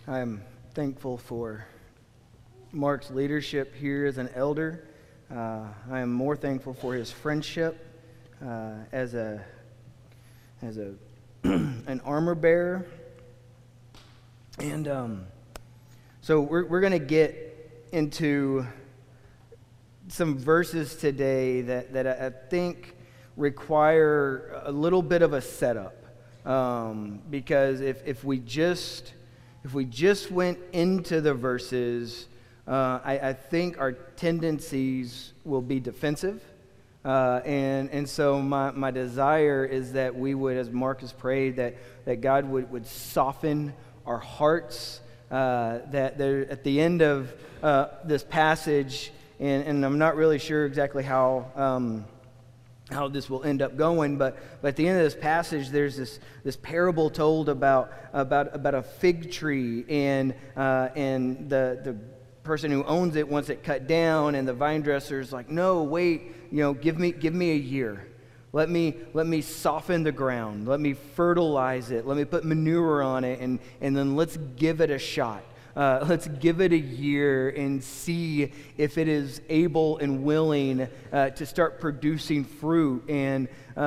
I'm thankful for Mark's leadership here as an elder. I am more thankful for his friendship as an armor bearer. And so we're going to get into some verses today that I think require a little bit of a setup. Because if we just went into the verses, I think our tendencies will be defensive. And so my desire is that we would, as Mark has prayed, that God would soften our hearts, that there, at the end of this passage, and I'm not really sure exactly how this will end up going, but at the end of this passage, there's this parable told about a fig tree, and the person who owns it wants it cut down, and the vine dresser's like, no, wait, give me a year. Let me soften the ground. Let me fertilize it. Let me put manure on it, and then let's give it a shot. Let's give it a year and see if it is able and willing to start producing fruit. And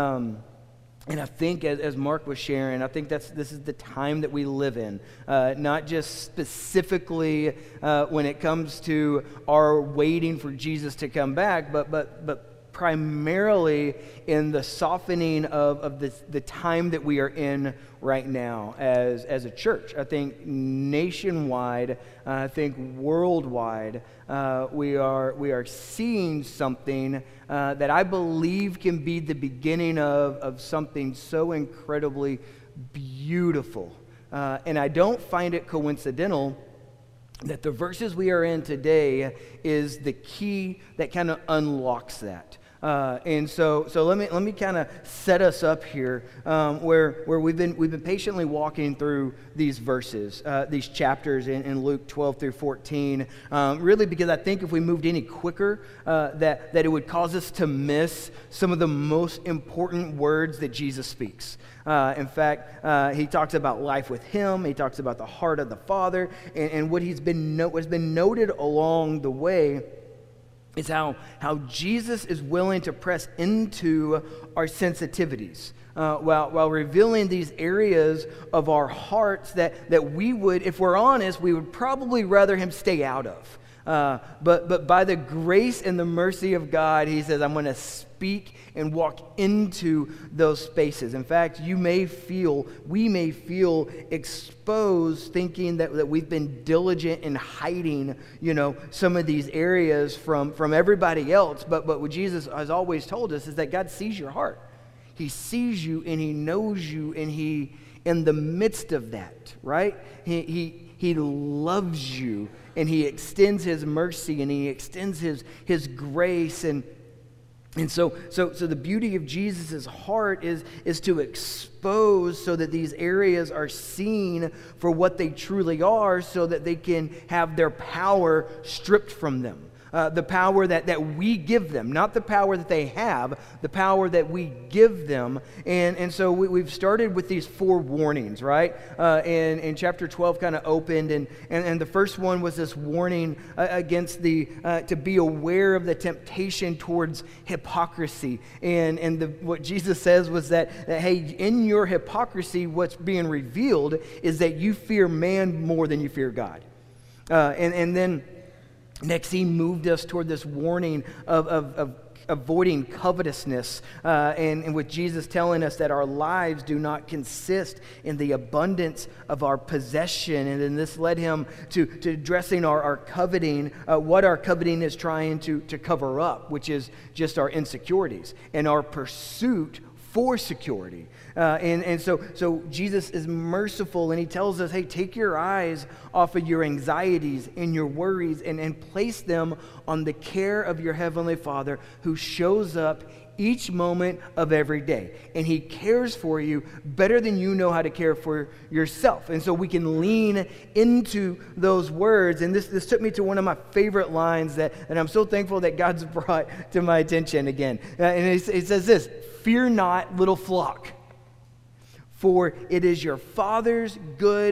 I think, as Mark was sharing, I think this is the time that we live in. Not just specifically when it comes to our waiting for Jesus to come back, but primarily in the softening of the time that we are in right now as a church. I think nationwide, I think worldwide, we are seeing something that I believe can be the beginning of something so incredibly beautiful. And I don't find it coincidental that the verses we are in today is the key that kind of unlocks that. And so let me kind of set us up here, where we've been patiently walking through these verses, these chapters in Luke 12 through 14, really because I think if we moved any quicker, that it would cause us to miss some of the most important words that Jesus speaks. In fact, he talks about life with him. He talks about the heart of the Father, and what's been noted along the way is how Jesus is willing to press into our sensitivities while revealing these areas of our hearts that we would, if we're honest, we would probably rather him stay out of. But by the grace and the mercy of God, he says, I'm going to speak and walk into those spaces. In fact, we may feel exposed, thinking that we've been diligent in hiding, some of these areas from everybody else. But what Jesus has always told us is that God sees your heart. He sees you and he knows you, and he, in the midst of that, right? He loves you, and he extends his mercy, and he extends his grace, and so the beauty of Jesus' heart is to expose so that these areas are seen for what they truly are, so that they can have their power stripped from them. The power that we give them, not the power that they have, the power that we give them. And so we've started with these 4 warnings, right? And chapter 12 kind of opened, and the first one was this warning against to be aware of the temptation towards hypocrisy. And what Jesus says was that, hey, in your hypocrisy, what's being revealed is that you fear man more than you fear God. And then next, he moved us toward this warning of avoiding covetousness, and with Jesus telling us that our lives do not consist in the abundance of our possession. And then this led him to addressing our coveting, what our coveting is trying to cover up, which is just our insecurities and our pursuit for security. And so Jesus is merciful, and he tells us, hey, take your eyes off of your anxieties and your worries and place them on the care of your Heavenly Father, who shows up each moment of every day. And he cares for you better than you know how to care for yourself. And so we can lean into those words. And this took me to one of my favorite lines that I'm so thankful that God's brought to my attention again. And it says this: "Fear not, little flock, for it is your Father's good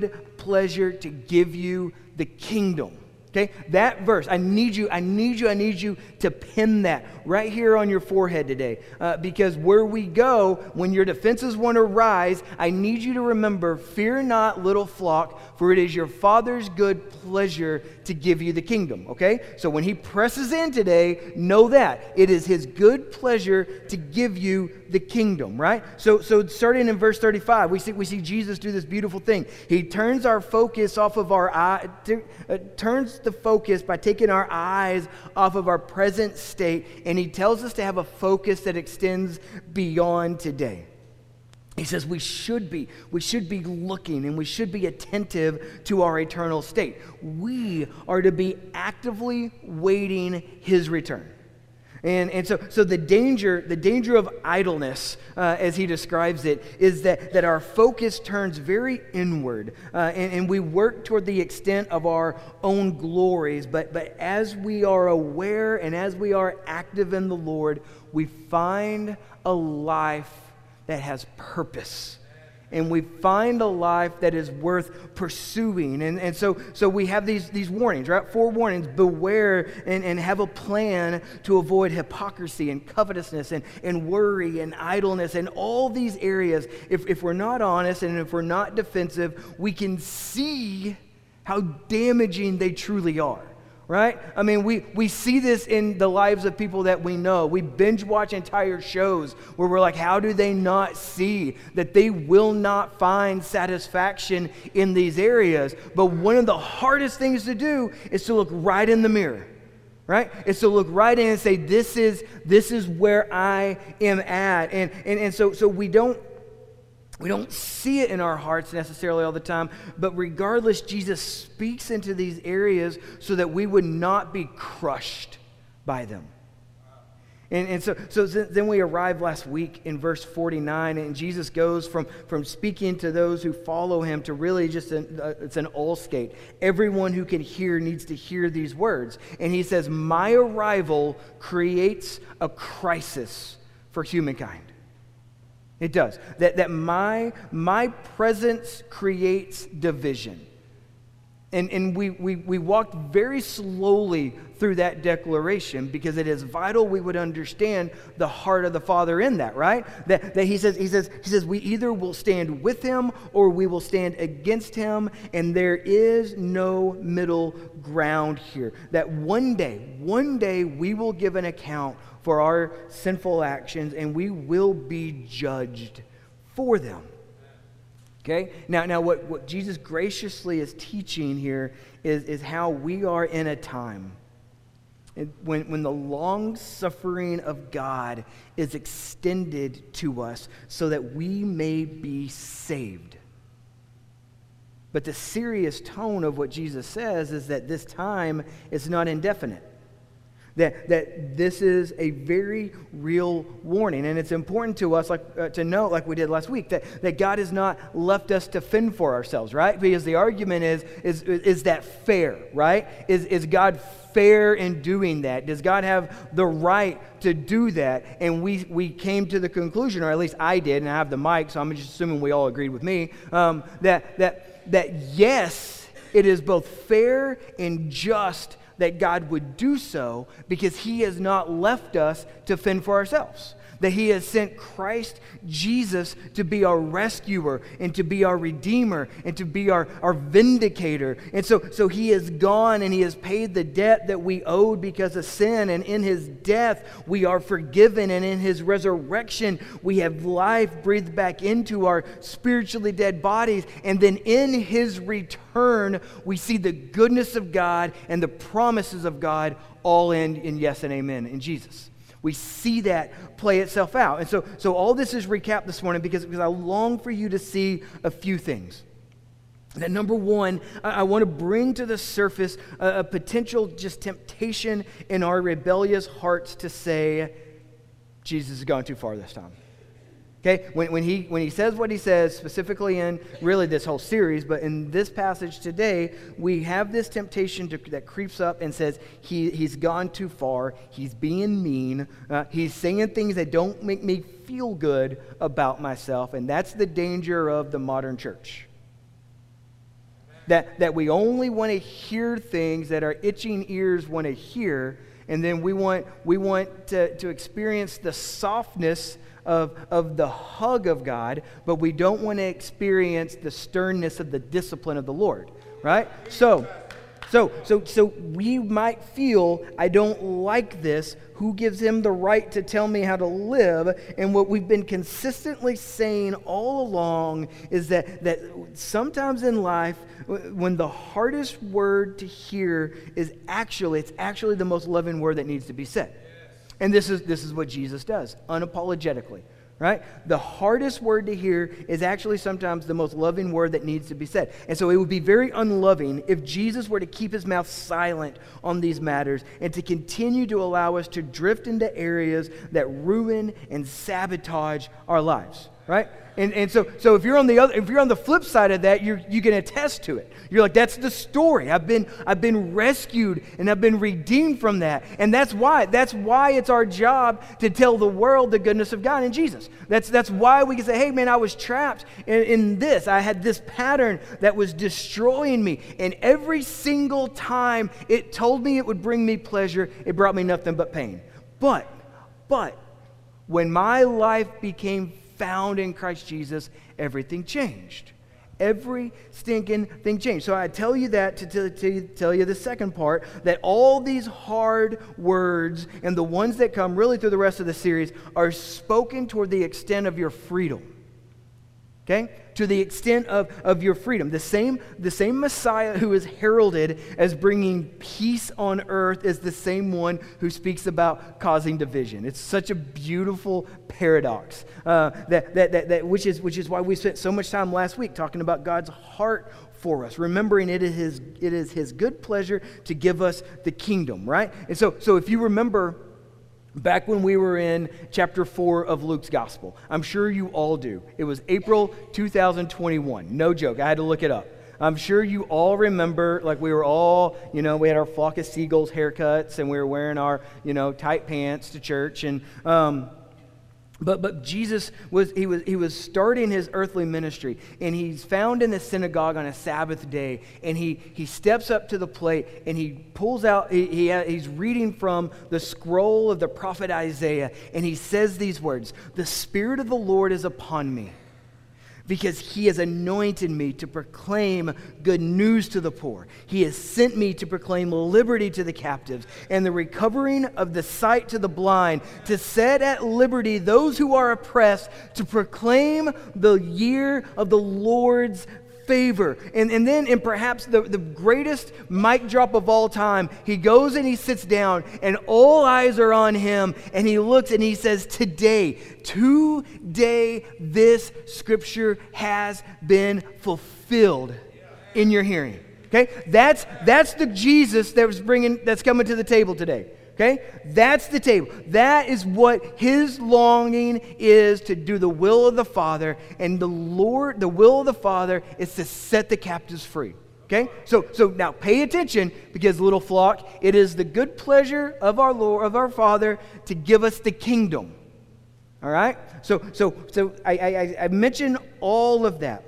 pleasure to give you the kingdom. Okay, that verse, I need you to pin that right here on your forehead today. Because where we go, when your defenses want to rise, I need you to remember, fear not, little flock, for it is your Father's good pleasure to give you the kingdom. Okay, so when he presses in today, know that. It is his good pleasure to give you the kingdom, right? So starting in verse 35, we see Jesus do this beautiful thing. He turns our focus off of our eye, turns the focus by taking our eyes off of our present state, and he tells us to have a focus that extends beyond today. He says we should be looking and we should be attentive to our eternal state. We are to be actively waiting his return. And so the danger of idleness, as he describes it, is that our focus turns very inward, and we work toward the extent of our own glories. But as we are aware and as we are active in the Lord, we find a life that has purpose. And we find a life that is worth pursuing. And so we have these warnings, right? 4 warnings. Beware and have a plan to avoid hypocrisy and covetousness and worry and idleness and all these areas. If we're not honest and if we're not defensive, we can see how damaging they truly are. Right? I mean, we see this in the lives of people that we know. We binge watch entire shows where we're like, how do they not see that they will not find satisfaction in these areas? But one of the hardest things to do is to look right in the mirror. Right? It's to look right in and say, this is where I am at. And so we don't see it in our hearts necessarily all the time, but regardless, Jesus speaks into these areas so that we would not be crushed by them. And so then we arrived last week in verse 49, and Jesus goes from speaking to those who follow him to really just it's an all skate. Everyone who can hear needs to hear these words. And he says, my arrival creates a crisis for humankind. It does. That my presence creates division. And we walked very slowly through that declaration because it is vital we would understand the heart of the Father in that, right? That he says we either will stand with him or we will stand against him, and there is no middle ground here. That one day we will give an account for our sinful actions, and we will be judged for them. Okay? Now what Jesus graciously is teaching here is how we are in a time when the long suffering of God is extended to us so that we may be saved. But the serious tone of what Jesus says is that this time is not indefinite. That this is a very real warning. And it's important to us to note, like we did last week, that God has not left us to fend for ourselves, right? Because the argument is that fair, right? Is God fair in doing that? Does God have the right to do that? And we came to the conclusion, or at least I did, and I have the mic, so I'm just assuming we all agreed with me, that yes, it is both fair and just that God would do so because he has not left us to fend for ourselves. That he has sent Christ Jesus to be our rescuer and to be our redeemer and to be our vindicator. And so he has gone and he has paid the debt that we owed because of sin. And in his death, we are forgiven. And in his resurrection, we have life breathed back into our spiritually dead bodies. And then in his return, we see the goodness of God and the promises of God all end in yes and amen in Jesus. We see that play itself out. And so all this is recapped this morning because I long for you to see a few things. That number one, I want to bring to the surface a potential just temptation in our rebellious hearts to say, Jesus has gone too far this time. Okay, when he says what he says, specifically in really this whole series, but in this passage today, we have this temptation that creeps up and says he's gone too far, he's being mean, he's saying things that don't make me feel good about myself, and that's the danger of the modern church. That we only want to hear things that our itching ears want to hear, and then we want to experience the softness of the hug of God, but we don't want to experience the sternness of the discipline of the Lord, right? So we might feel, I don't like this. Who gives him the right to tell me how to live? And what we've been consistently saying all along is that sometimes in life, when the hardest word to hear is it's actually the most loving word that needs to be said. And this is what Jesus does, unapologetically. Right? The hardest word to hear is actually sometimes the most loving word that needs to be said. And so it would be very unloving if Jesus were to keep his mouth silent on these matters and to continue to allow us to drift into areas that ruin and sabotage our lives. Right? And so if you're on the flip side of that, you can attest to it. You're like, that's the story. I've been rescued and I've been redeemed from that. And that's why it's our job to tell the world the goodness of God in Jesus. That's why we can say, hey man, I was trapped in this. I had this pattern that was destroying me. And every single time it told me it would bring me pleasure, it brought me nothing but pain. But when my life became found in Christ Jesus, everything changed. Every stinking thing changed. So I tell you that to tell you the second part, that all these hard words and the ones that come really through the rest of the series are spoken toward the extent of your freedom. Okay? To the extent of your freedom. The same Messiah who is heralded as bringing peace on earth is the same one who speaks about causing division. It's such a beautiful paradox. Which is why we spent so much time last week talking about God's heart for us, remembering it is his good pleasure to give us the kingdom, right? And so if you remember back when we were in chapter 4 of Luke's gospel, I'm sure you all do. It was April 2021. No joke. I had to look it up. I'm sure you all remember, like we were all, we had our flock of seagulls haircuts and we were wearing our, tight pants to church. And But Jesus was starting his earthly ministry, and he's found in the synagogue on a Sabbath day, and he steps up to the plate and he pulls out, he's reading from the scroll of the prophet Isaiah, and he says these words, "The Spirit of the Lord is upon me, because he has anointed me to proclaim good news to the poor. He has sent me to proclaim liberty to the captives and the recovering of the sight to the blind, to set at liberty those who are oppressed, to proclaim the year of the Lord's favor." And then in perhaps the greatest mic drop of all time, he goes and he sits down and all eyes are on him, and he looks and he says, today this scripture has been fulfilled in your hearing. Okay? That's the Jesus that's coming to the table today. Okay? That's the table. That is what his longing is, to do the will of the Father. And the will of the Father is to set the captives free. Okay? So now pay attention, because little flock, it is the good pleasure of our Lord, of our Father, to give us the kingdom. All right? So I mentioned all of that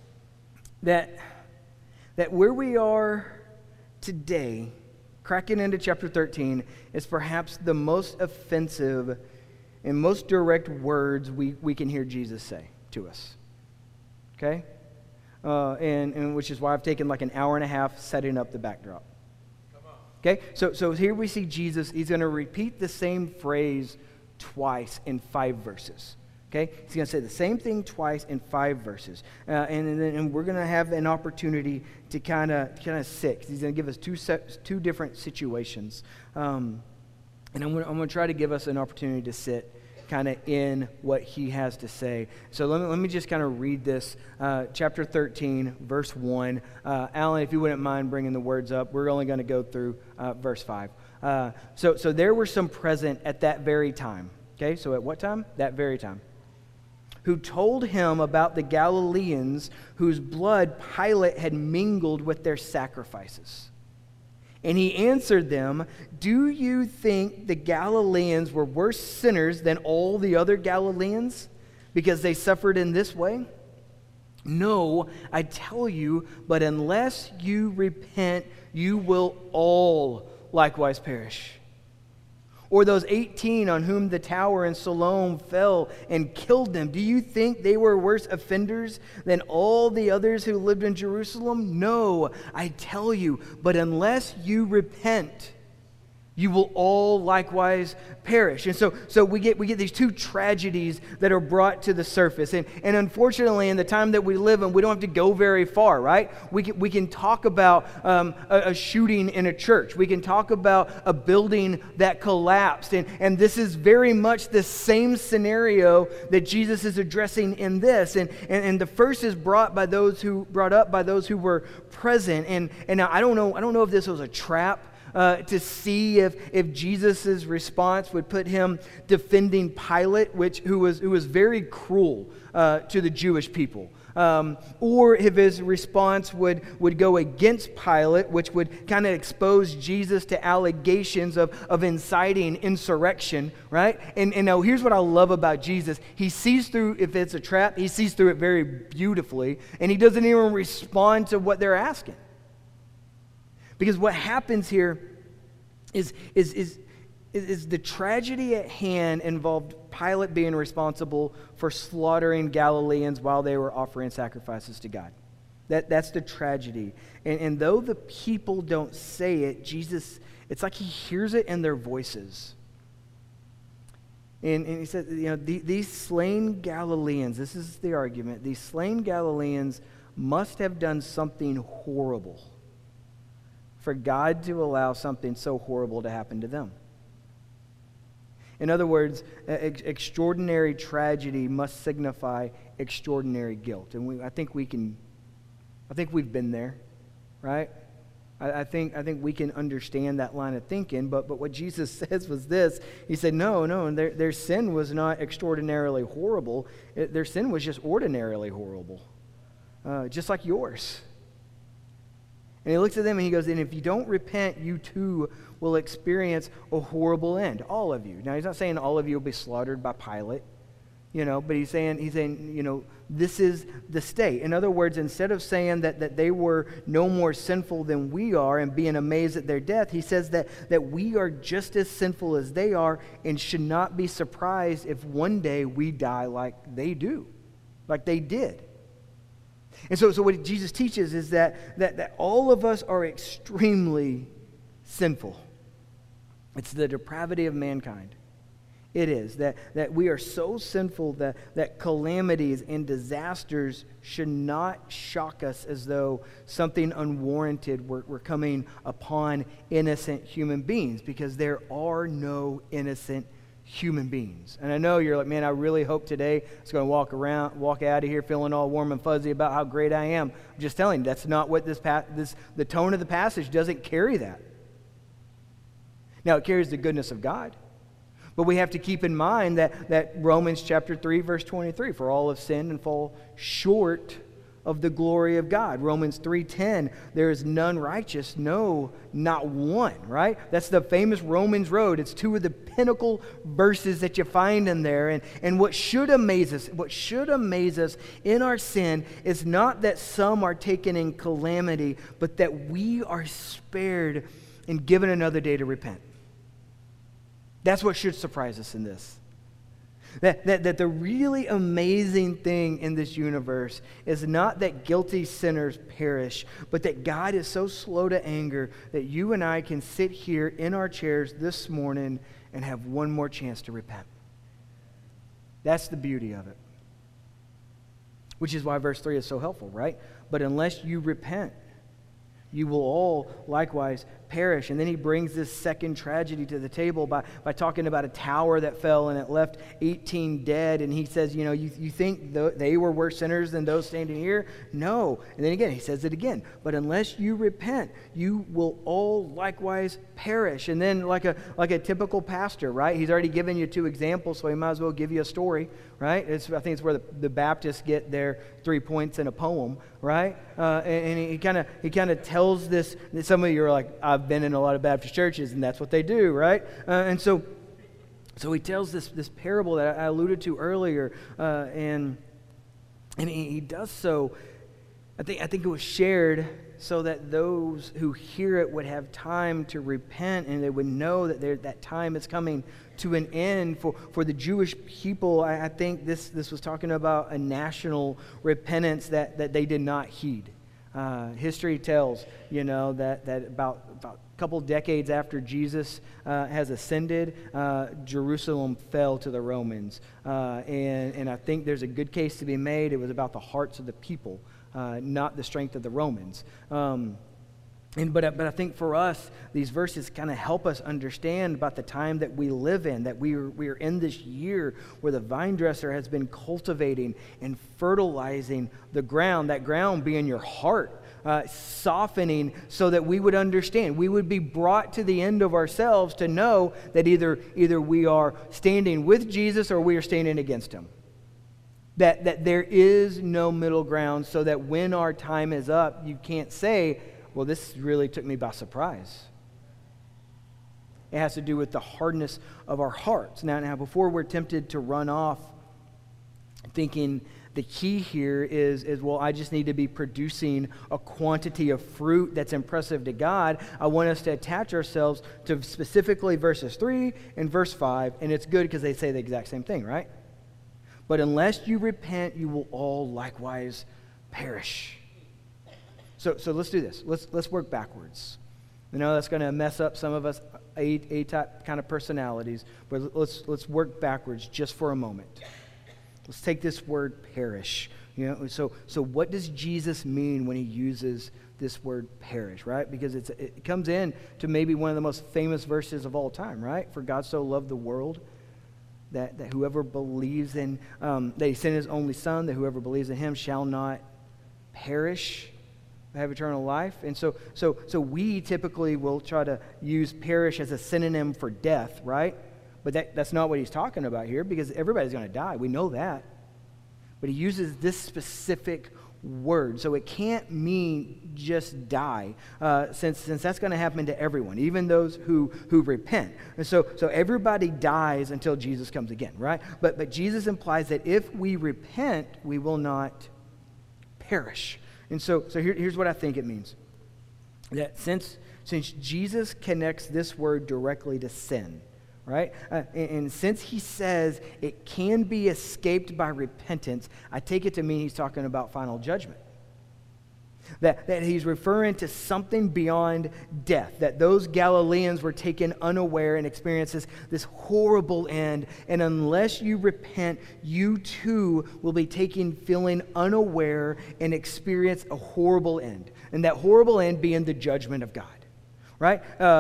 where we are today, cracking into chapter 13, is perhaps the most offensive and most direct words we can hear Jesus say to us. Okay? And which is why I've taken like an hour and a half setting up the backdrop. Okay? So here we see Jesus. He's going to repeat the same phrase twice in 5 verses. Okay? He's going to say the same thing twice in 5 verses. And we're going to have an opportunity to kind of sit. He's going to give us two different situations. And I'm going to try to give us an opportunity to sit kind of in what he has to say. So let me just kind of read this. Chapter 13, verse 1. Alan, if you wouldn't mind bringing the words up. We're only going to go through verse 5. So there were some present at that very time. Okay, so at what time? That very time. Who told him about the Galileans whose blood Pilate had mingled with their sacrifices. And he answered them, "Do you think the Galileans were worse sinners than all the other Galileans, because they suffered in this way? No, I tell you, but unless you repent, you will all likewise perish. Or those 18 on whom the tower in Siloam fell and killed them, do you think they were worse offenders than all the others who lived in Jerusalem? No, I tell you, but unless you repent, you will all likewise perish. And so we get these two tragedies that are brought to the surface. And unfortunately, in the time that we live in, we don't have to go very far, right? We can talk about a shooting in a church. We can talk about a building that collapsed. And this is very much the same scenario that Jesus is addressing in this. And the first is brought up by those who were present. And now I don't know if this was a trap to see if Jesus' response would put him defending Pilate, who was very cruel to the Jewish people. Or if his response would go against Pilate, which would kind of expose Jesus to allegations of inciting insurrection, right? And now here's what I love about Jesus. He sees through, if it's a trap, he sees through it very beautifully, and he doesn't even respond to what they're asking. Because what happens here is the tragedy at hand involved Pilate being responsible for slaughtering Galileans while they were offering sacrifices to God. That's the tragedy. And though the people don't say it, Jesus, it's like he hears it in their voices. And he said, these slain Galileans, this is the argument, these slain Galileans must have done something horrible for God to allow something so horrible to happen to them. In other words, extraordinary tragedy must signify extraordinary guilt. And I think we've been there, right? I think we can understand that line of thinking, but what Jesus says was this. He said, no, their sin was not extraordinarily horrible. Their sin was just ordinarily horrible, just like yours. And he looks at them and he goes, and if you don't repent, you too will experience a horrible end. All of you. Now, he's not saying all of you will be slaughtered by Pilate, but he's saying, this is the state. In other words, instead of saying that they were no more sinful than we are and being amazed at their death, he says that we are just as sinful as they are and should not be surprised if one day we die like they do, like they did. And so what Jesus teaches is that all of us are extremely sinful. It's the depravity of mankind. It is that we are so sinful that calamities and disasters should not shock us as though something unwarranted were coming upon innocent human beings, because there are no innocent human beings. And I know you're like, man, I really hope today it's going to walk out of here feeling all warm and fuzzy about how great I am. I'm just telling you, that's not what the tone of the passage doesn't carry that. Now, it carries the goodness of God. But we have to keep in mind that Romans chapter 3, verse 23, for all have sinned and fall short of the glory of God. Romans 3:10, there is none righteous, no, not one, right? That's the famous Romans road. It's two of the pinnacle verses that you find in there. And what should amaze us in our sin is not that some are taken in calamity, but that we are spared and given another day to repent. That's what should surprise us in this. That the really amazing thing in this universe is not that guilty sinners perish, but that God is so slow to anger that you and I can sit here in our chairs this morning and have one more chance to repent. That's the beauty of it. Which is why verse 3 is so helpful, right? But unless you repent, you will all likewise perish. And then he brings this second tragedy to the table by talking about a tower that fell and it left 18 dead. And he says, you think they were worse sinners than those standing here? No. And then again, he says it again. But unless you repent, you will all likewise perish. And then like a typical pastor, right? He's already given you two examples, so he might as well give you a story, right? I think it's where the Baptists get their 3 points in a poem, right? And he kind of tells this. Some of you are like, I've been in a lot of Baptist churches, and that's what they do, right? And so he tells this parable that I alluded to earlier, and And he does so, I think it was shared so that those who hear it would have time to repent, and they would know that that time is coming to an end. For the Jewish people, I think this was talking about a national repentance that they did not heed. History tells, that about a couple decades after Jesus has ascended, Jerusalem fell to the Romans. And I think there's a good case to be made. It was about the hearts of the people, not the strength of the Romans. But I think for us, these verses kind of help us understand about the time that we live in, that we are in this year where the vine dresser has been cultivating and fertilizing the ground, that ground being your heart, softening so that we would understand. We would be brought to the end of ourselves to know that either we are standing with Jesus or we are standing against him. That there is no middle ground, so that when our time is up, you can't say, well, this really took me by surprise. It has to do with the hardness of our hearts. Now, before we're tempted to run off thinking the key here is, well, I just need to be producing a quantity of fruit that's impressive to God, I want us to attach ourselves to specifically verses 3 and verse 5, and it's good because they say the exact same thing, right? But unless you repent, you will all likewise perish. So let's do this. Let's work backwards. I know that's going to mess up some of us A-type kind of personalities, but let's work backwards just for a moment. Let's take this word perish. So what does Jesus mean when he uses this word perish, right? Because it comes in to maybe one of the most famous verses of all time, right? For God so loved the world that whoever believes in, that he sent his only son, that whoever believes in him shall not perish, have eternal life. And so we typically will try to use perish as a synonym for death, right? But that's not what he's talking about here, because everybody's going to die. We know that. But he uses this specific word. So it can't mean just die, since that's going to happen to everyone, even those who repent. And so everybody dies until Jesus comes again, right? But Jesus implies that if we repent, we will not perish. And so here's what I think it means. That since Jesus connects this word directly to sin, right? And since he says it can be escaped by repentance, I take it to mean he's talking about final judgment. That he's referring to something beyond death, that those Galileans were taken unaware and experienced this horrible end, and unless you repent, you too will be taken feeling unaware and experience a horrible end, and that horrible end being the judgment of God. Right?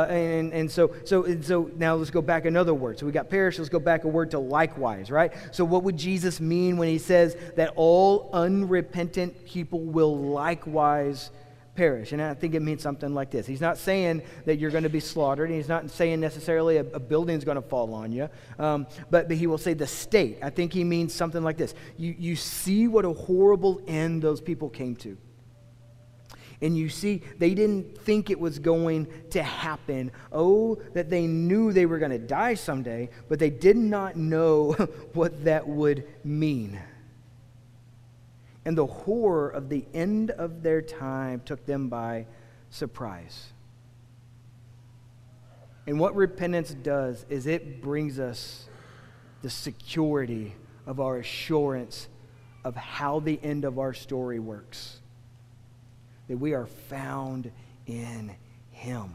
So now let's go back another word. So we got perish, let's go back a word to likewise, right? So what would Jesus mean when he says that all unrepentant people will likewise perish? And I think it means something like this. He's not saying that you're going to be slaughtered, and he's not saying necessarily a building's going to fall on you, but he will say the state. I think he means something like this. You see what a horrible end those people came to. And you see, they didn't think it was going to happen. Oh, that they knew they were going to die someday, but they did not know what that would mean. And the horror of the end of their time took them by surprise. And what repentance does is it brings us the security of our assurance of how the end of our story works. That we are found in him.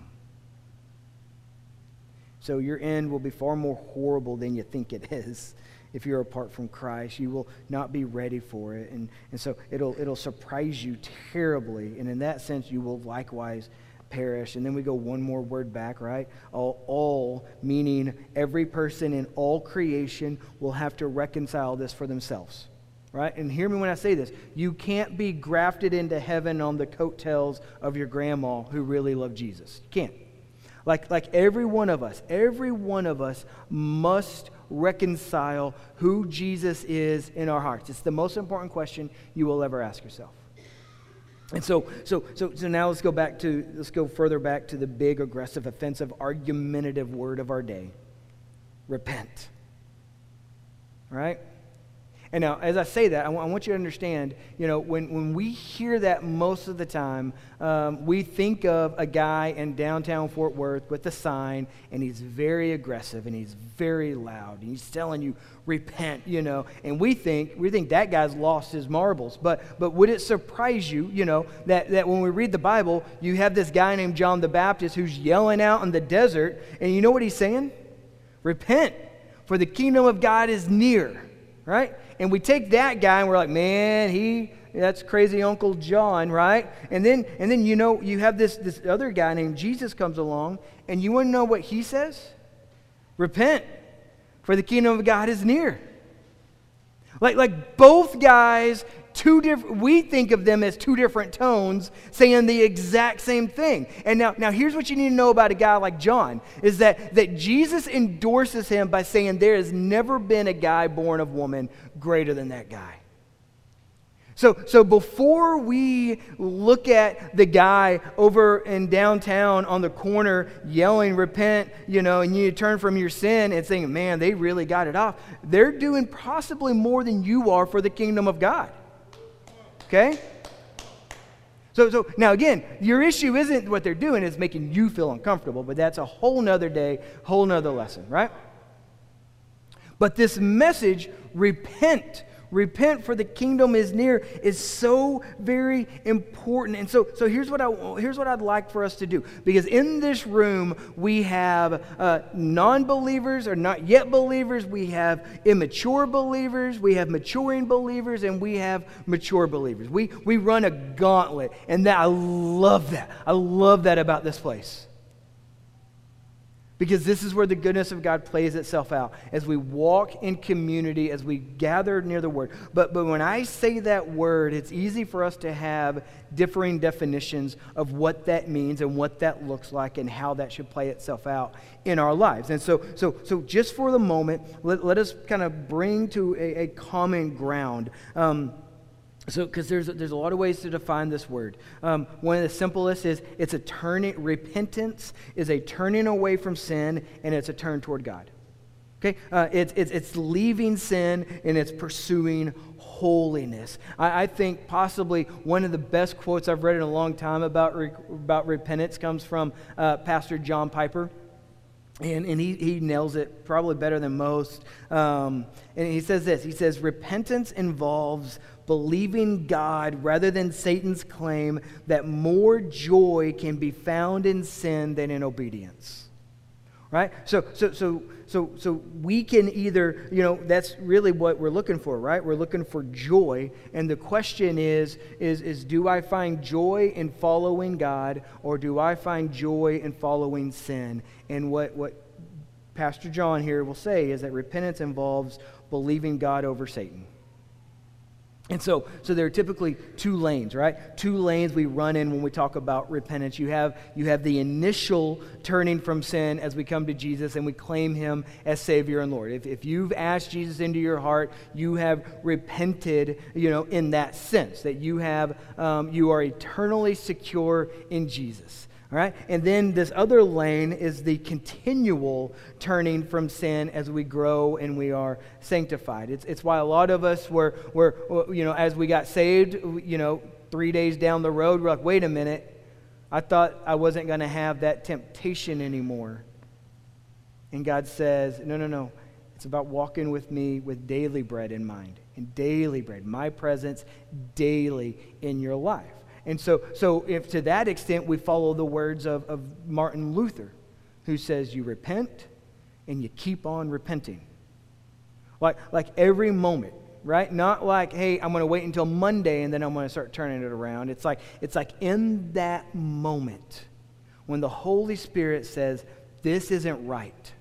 So your end will be far more horrible than you think it is. If you're apart from Christ, you will not be ready for it. And so it'll surprise you terribly. And in that sense, you will likewise perish. And then we go one more word back, right? All meaning every person in all creation will have to reconcile this for themselves. Right? And hear me when I say this. You can't be grafted into heaven on the coattails of your grandma who really loved Jesus. You can't. Like every one of us must reconcile who Jesus is in our hearts. It's the most important question you will ever ask yourself. And so now let's go further back to the big, aggressive, offensive, argumentative word of our day. Repent. Right? And now, as I say that, I want you to understand, when we hear that most of the time, we think of a guy in downtown Fort Worth with a sign, and he's very aggressive, and he's very loud, and he's telling you, repent, and we think that guy's lost his marbles. But would it surprise you, that when we read the Bible, you have this guy named John the Baptist who's yelling out in the desert, and you know what he's saying? Repent, for the kingdom of God is near, right? And we take that guy and we're like, man, that's crazy Uncle John, right? And then you have this other guy named Jesus comes along, and you want to know what he says? Repent, for the kingdom of God is near. Like both guys, we think of them as two different tones saying the exact same thing. And now here's what you need to know about a guy like John, is that Jesus endorses him by saying there has never been a guy born of woman greater than that guy. So before we look at the guy over in downtown on the corner yelling, repent, and you turn from your sin and saying, man, they really got it off, they're doing possibly more than you are for the kingdom of God. Okay? So now again, your issue isn't what they're doing, it's making you feel uncomfortable, but that's a whole nother day, whole nother lesson, right? But this message, repent, for the kingdom is near, is so very important. And so here's what I'd like for us to do. Because in this room, we have non-believers or not yet believers, we have immature believers, we have maturing believers, and we have mature believers. We run a gauntlet, and I love that. I love that about this place. Because this is where the goodness of God plays itself out as we walk in community, as we gather near the Word. But when I say that word, it's easy for us to have differing definitions of what that means and what that looks like and how that should play itself out in our lives. And so just for the moment, let us kind of bring to a common ground. Because there's a lot of ways to define this word. One of the simplest is repentance is a turning away from sin, and it's a turn toward God. Okay, it's leaving sin and it's pursuing holiness. I think possibly one of the best quotes I've read in a long time about repentance comes from Pastor John Piper. And he nails it probably better than most. And he says this. He says, repentance involves believing God rather than Satan's claim that more joy can be found in sin than in obedience. Right? So we can either, that's really what we're looking for, right? We're looking for joy. And the question is do I find joy in following God, or do I find joy in following sin? And what Pastor John here will say is that repentance involves believing God over Satan. And so there are typically two lanes, right? Two lanes we run in when we talk about repentance. You have the initial turning from sin as we come to Jesus and we claim Him as Savior and Lord. If you've asked Jesus into your heart, you have repented, in that sense, that you are eternally secure in Jesus. All right? And then this other lane is the continual turning from sin as we grow and we are sanctified. It's why a lot of us were as we got saved, 3 days down the road, we're like, wait a minute, I thought I wasn't going to have that temptation anymore. And God says, no. It's about walking with me with daily bread in mind. And daily bread, my presence daily in your life. And so if to that extent we follow the words of Martin Luther, who says you repent and you keep on repenting. Like every moment, right? Not like, hey, I'm going to wait until Monday and then I'm going to start turning it around. It's like in that moment when the Holy Spirit says, this isn't right,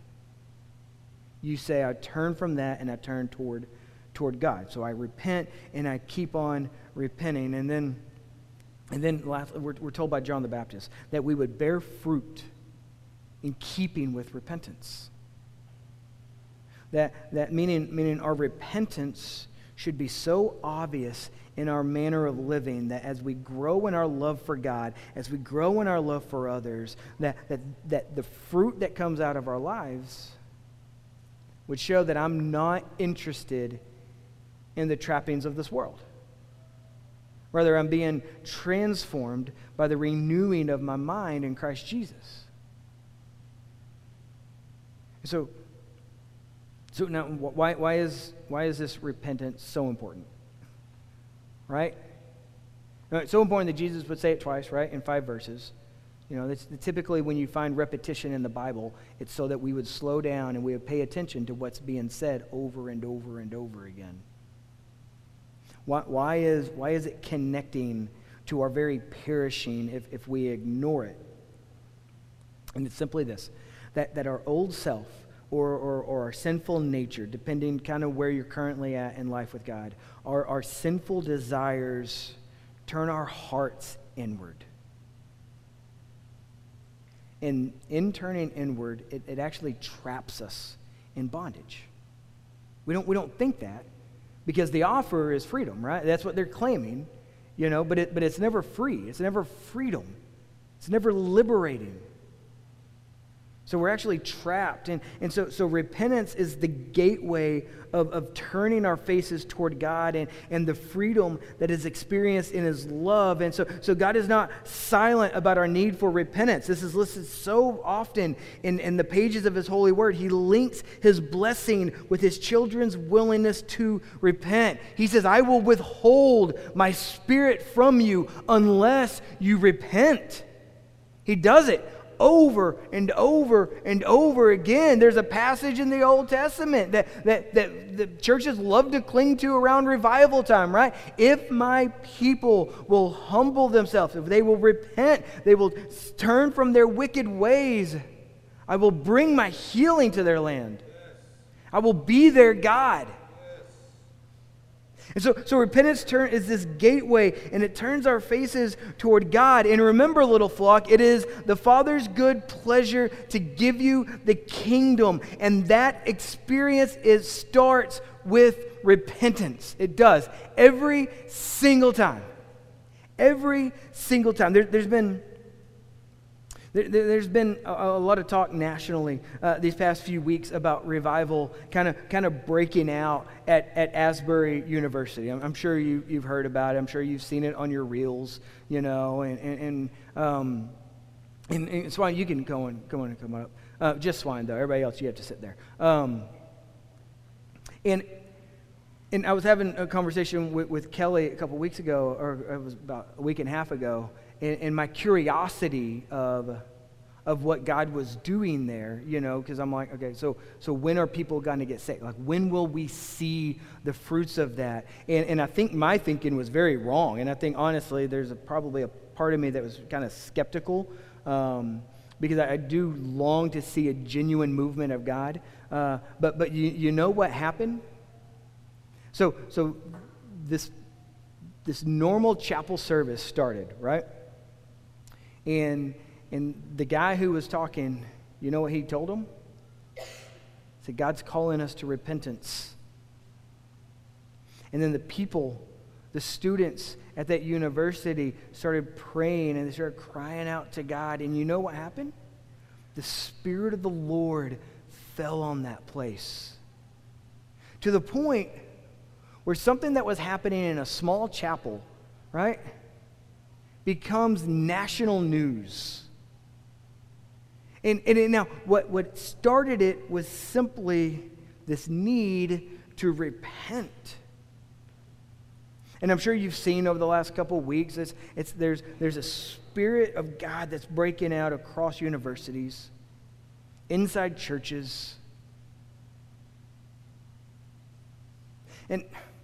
you say, I turn from that and I turn toward God. So I repent and I keep on repenting. And then lastly, we're told by John the Baptist that we would bear fruit in keeping with repentance. That meaning our repentance should be so obvious in our manner of living that as we grow in our love for God, as we grow in our love for others, that the fruit that comes out of our lives would show that I'm not interested in the trappings of this world. Rather, I'm being transformed by the renewing of my mind in Christ Jesus. So now, why is this repentance so important? Right? Now, it's so important that Jesus would say it twice, right, in 5 verses. Typically when you find repetition in the Bible, it's so that we would slow down and we would pay attention to what's being said over and over and over again. Why is it connecting to our very perishing if we ignore it? And it's simply this, that our old self or our sinful nature, depending kind of where you're currently at in life with God, our sinful desires turn our hearts inward. And in turning inward, it actually traps us in bondage. We don't think that, because the offer is freedom, right? That's what they're claiming, but it's never free. It's never freedom. It's never liberating. So we're actually trapped. And so repentance is the gateway of turning our faces toward God and the freedom that is experienced in His love. And so God is not silent about our need for repentance. This is listed so often in the pages of His holy word. He links His blessing with His children's willingness to repent. He says, I will withhold my Spirit from you unless you repent. He does it over and over and over again. There's a passage in the Old Testament that the churches love to cling to around revival time, right? If my people will humble themselves, if they will repent, they will turn from their wicked ways, I will bring my healing to their land. I will be their God. And so repentance is this gateway, and it turns our faces toward God. And remember, little flock, it is the Father's good pleasure to give you the kingdom. And that experience, it starts with repentance. It does. Every single time. Every single time. There's been a lot of talk nationally these past few weeks about revival kind of breaking out at Asbury University. I'm sure you've heard about it. I'm sure you've seen it on your reels, and Swine, you can come up. Just Swine, though. Everybody else, you have to sit there. And I was having a conversation with Kelly a couple weeks ago, or it was about a week and a half ago, and my curiosity of what God was doing there, because I'm like, okay, so when are people going to get saved? Like, when will we see the fruits of that? And I think my thinking was very wrong. And I think, honestly, there's probably a part of me that was kind of skeptical, because I do long to see a genuine movement of God. But you know what happened? So this normal chapel service started, right? And the guy who was talking, you know what he told him? He said, God's calling us to repentance. And then the people, the students at that university started praying, and they started crying out to God. And you know what happened? The Spirit of the Lord fell on that place, to the point where something that was happening in a small chapel, right, becomes national news. And now, what started it was simply this need to repent. And I'm sure you've seen over the last couple of weeks, there's a Spirit of God that's breaking out across universities, inside churches. And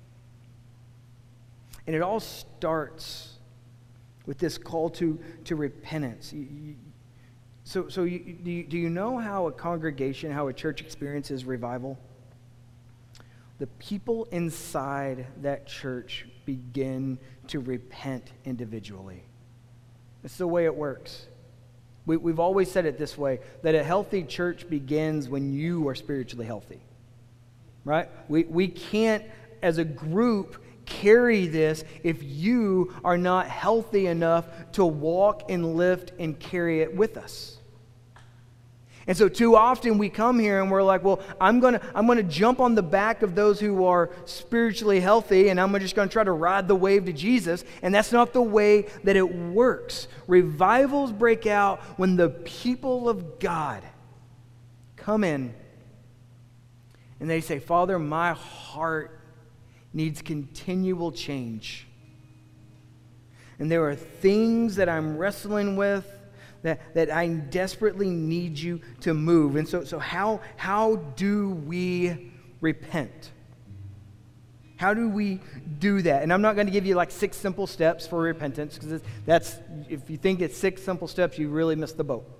it all starts with this call to repentance. Do you know how a congregation, how a church experiences revival? The people inside that church begin to repent individually. It's the way it works. We've always said it this way, that a healthy church begins when you are spiritually healthy. Right? We can't, as a group, carry this if you are not healthy enough to walk and lift and carry it with us. And so too often we come here and we're like, well, I'm gonna jump on the back of those who are spiritually healthy, and I'm just gonna try to ride the wave to Jesus. And that's not the way that it works. Revivals break out when the people of God come in and they say, Father, my heart needs continual change. And there are things that I'm wrestling with that I desperately need you to move. And so how do we repent? How do we do that? And I'm not going to give you like 6 simple steps for repentance, because that's, if you think it's 6 simple steps, you really missed the boat.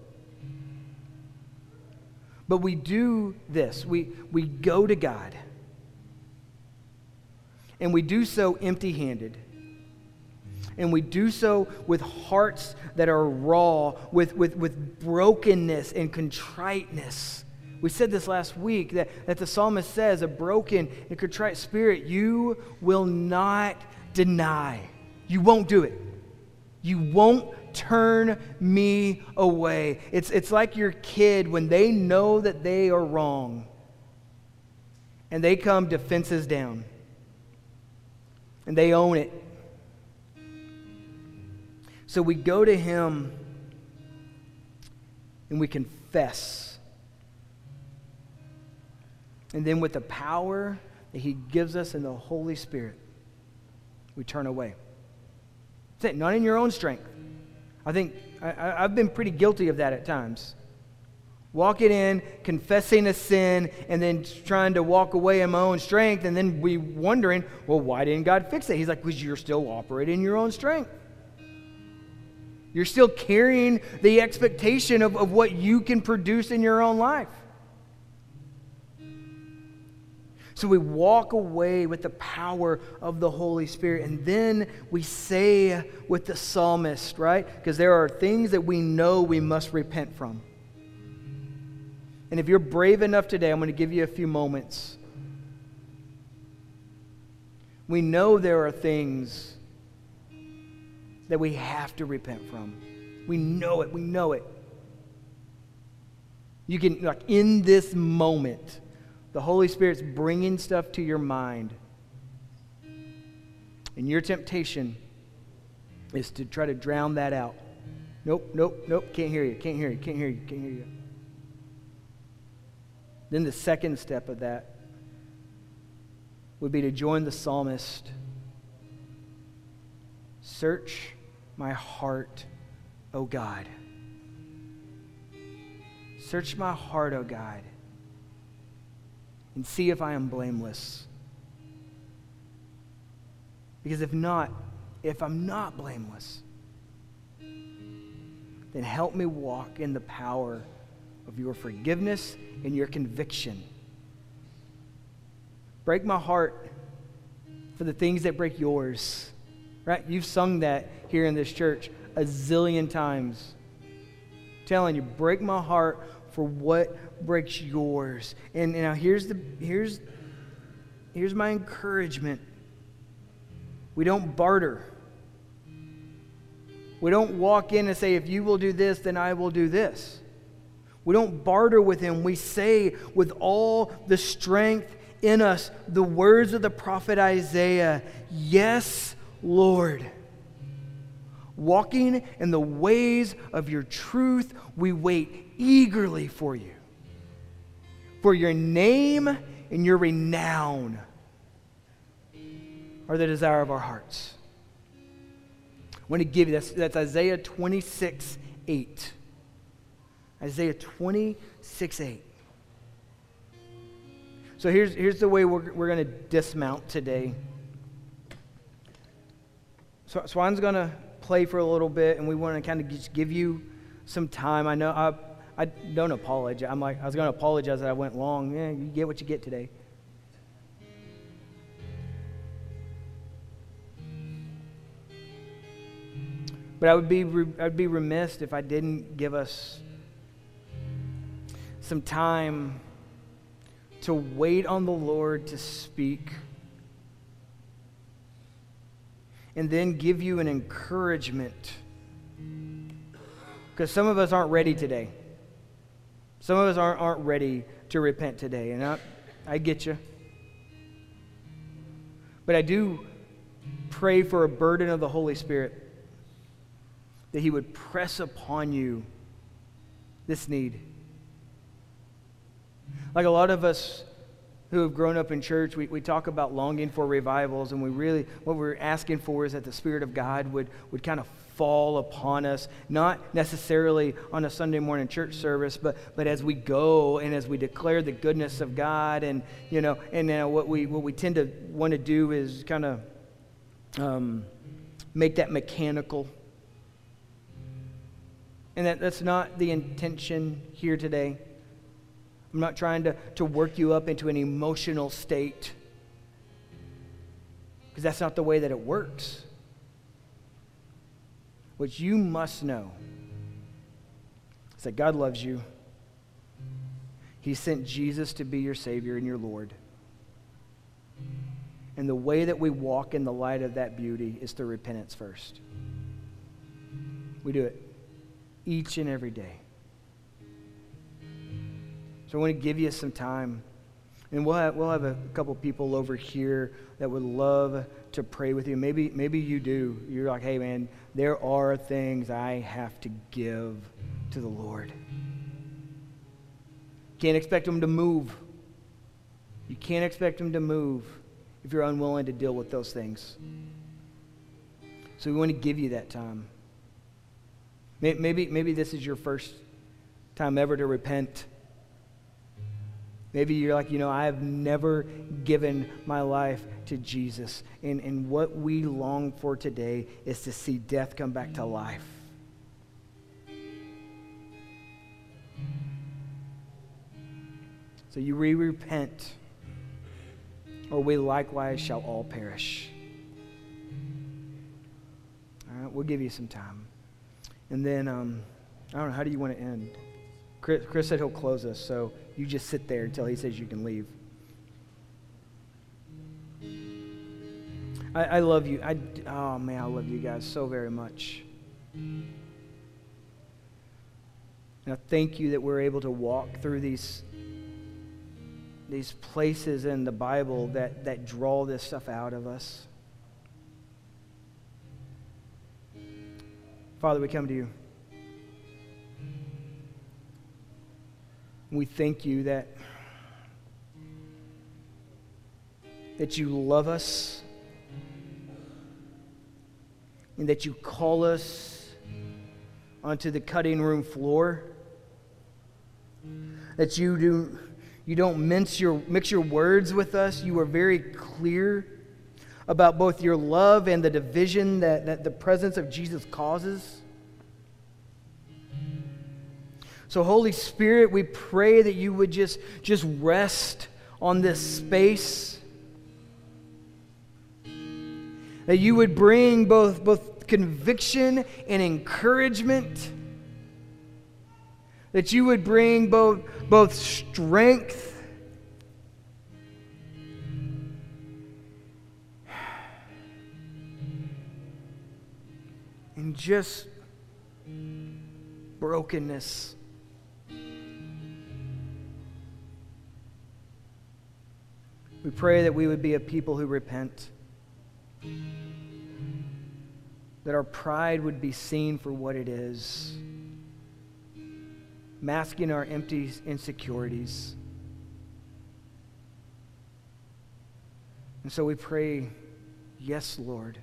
But we do this. We go to God. And we do so empty-handed. And we do so with hearts that are raw, with brokenness and contriteness. We said this last week, that the psalmist says, a broken and contrite spirit you will not deny. You won't do it. You won't turn me away. It's like your kid when they know that they are wrong and they come defenses down and they own it. So we go to him and we confess. And then with the power that he gives us in the Holy Spirit, we turn away. That's it, not in your own strength. I think I've been pretty guilty of that at times. Walking in, confessing a sin, and then trying to walk away in my own strength, and then we wondering, well, why didn't God fix it? He's like, because you're still operating in your own strength. You're still carrying the expectation of what you can produce in your own life. So we walk away with the power of the Holy Spirit. And then we say with the psalmist, right? Because there are things that we know we must repent from. And if you're brave enough today, I'm going to give you a few moments. We know there are things that we have to repent from. We know it. We know it. You can, like, in this moment, the Holy Spirit's bringing stuff to your mind. And your temptation is to try to drown that out. Nope, can't hear you, can't hear you. Then the second step of that would be to join the psalmist. Search my heart, O God. Search my heart, O God, and see if I am blameless. Because if I'm not blameless, then help me walk in the power of your forgiveness and your conviction. Break my heart for the things that break yours. Right? You've sung that here in this church a zillion times. I'm telling you, break my heart for what breaks yours. And now here's my encouragement. We don't barter. We don't walk in and say, if you will do this, then I will do this. We don't barter with him. We say with all the strength in us the words of the prophet Isaiah, yes, Lord. Walking in the ways of your truth, we wait eagerly for you. For your name and your renown are the desire of our hearts. I want to give you, that's Isaiah 26:8. Isaiah 26:8. So here's the way we're going to dismount today. So Swan's going to play for a little bit, and we want to kind of just give you some time. I know I don't apologize. I was going to apologize that I went long. Yeah, you get what you get today. But I'd be remiss if I didn't give us some time to wait on the Lord to speak, and then give you an encouragement. Because some of us aren't ready today. Some of us aren't ready to repent today, and I get you. But I do pray for a burden of the Holy Spirit, that He would press upon you this need. Like a lot of us who have grown up in church, we talk about longing for revivals, and what we're asking for is that the Spirit of God would kind of fall upon us, not necessarily on a Sunday morning church service, but as we go and as we declare the goodness of God, and what we tend to want to do is kind of make that mechanical. And that's not the intention here today. I'm not trying to work you up into an emotional state, because that's not the way that it works. What you must know is that God loves you. He sent Jesus to be your Savior and your Lord. And the way that we walk in the light of that beauty is through repentance first. We do it each and every day. So I want to give you some time. And we'll have a couple people over here that would love to pray with you. Maybe you do. You're like, hey man, there are things I have to give to the Lord. Can't expect Him to move. You can't expect Him to move if you're unwilling to deal with those things. So we want to give you that time. Maybe this is your first time ever to repent. Maybe you're like, I have never given my life to Jesus. And what we long for today is to see death come back to life. So you repent, or we likewise shall all perish. All right, we'll give you some time. And then, I don't know, how do you want to end? Chris said he'll close us, so you just sit there until he says you can leave. I love you. I love you guys so very much. And I thank you that we're able to walk through these places in the Bible that draw this stuff out of us. Father, we come to you. We thank you that you love us and that you call us onto the cutting room floor, that you don't mix your words with us. You are very clear about both your love and the division that the presence of Jesus causes. So Holy Spirit, we pray that you would just rest on this space. That you would bring both conviction and encouragement. That you would bring both strength and just brokenness. We pray that we would be a people who repent. That our pride would be seen for what it is, masking our empty insecurities. And so we pray, yes, Lord,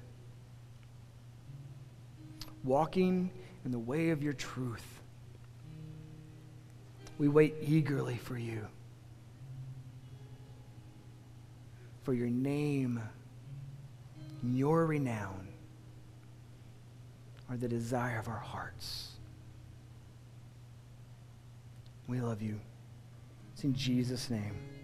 walking in the way of your truth. We wait eagerly for you. For your name and your renown are the desire of our hearts. We love you. It's in Jesus' name.